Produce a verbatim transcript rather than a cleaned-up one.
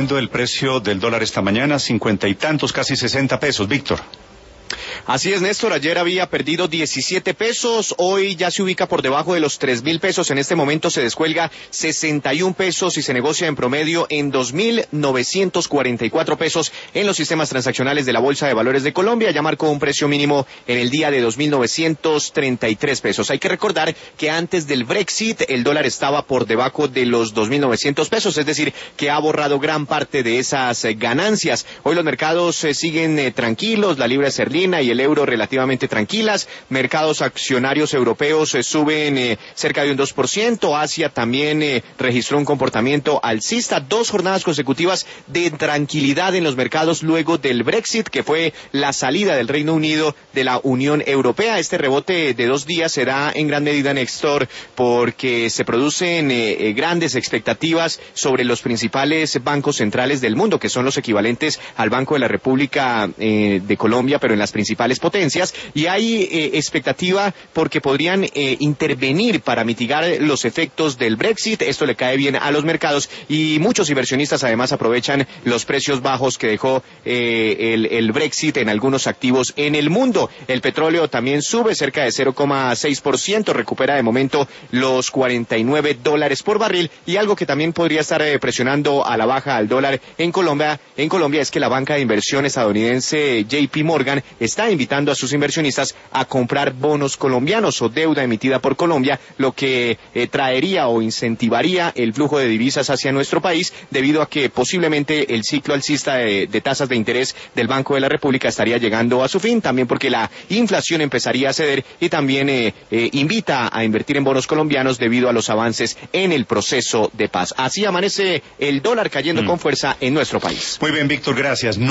el precio del dólar esta mañana, cincuenta y tantos, casi sesenta pesos, Víctor. Así es, Néstor, ayer había perdido diecisiete pesos, hoy ya se ubica por debajo de los tres mil pesos, en este momento se descuelga sesenta y un pesos y se negocia en promedio en dos mil novecientos cuarenta y cuatro pesos en los sistemas transaccionales de la Bolsa de Valores de Colombia, ya marcó un precio mínimo en el día de dos mil novecientos treinta y tres pesos. Hay que recordar que antes del Brexit el dólar estaba por debajo de los dos mil novecientos pesos, es decir, que ha borrado gran parte de esas eh, ganancias. Hoy los mercados eh, siguen eh, tranquilos, la libra esterlina y el euro relativamente tranquilas, mercados accionarios europeos eh, suben eh, cerca de un dos por ciento, Asia también eh, registró un comportamiento alcista, dos jornadas consecutivas de tranquilidad en los mercados luego del Brexit, que fue la salida del Reino Unido de la Unión Europea. Este rebote de dos días se da en gran medida, Néstor, porque se producen eh, grandes expectativas sobre los principales bancos centrales del mundo, que son los equivalentes al Banco de la República eh, de Colombia, pero en las principales potencias, y hay eh, expectativa porque podrían eh, intervenir para mitigar los efectos del Brexit. Esto le cae bien a los mercados y muchos inversionistas además aprovechan los precios bajos que dejó eh, el, el Brexit en algunos activos en el mundo. El petróleo también sube cerca de cero coma seis por ciento, recupera de momento los cuarenta y nueve dólares por barril, y algo que también podría estar eh, presionando a la baja al dólar en Colombia, en Colombia es que la banca de inversión estadounidense J P Morgan está invitando a sus inversionistas a comprar bonos colombianos o deuda emitida por Colombia, lo que eh, traería o incentivaría el flujo de divisas hacia nuestro país, debido a que posiblemente el ciclo alcista de, de tasas de interés del Banco de la República estaría llegando a su fin, también porque la inflación empezaría a ceder y también eh, eh, invita a invertir en bonos colombianos debido a los avances en el proceso de paz. Así amanece el dólar cayendo mm. con fuerza en nuestro país. Muy bien, Víctor, gracias.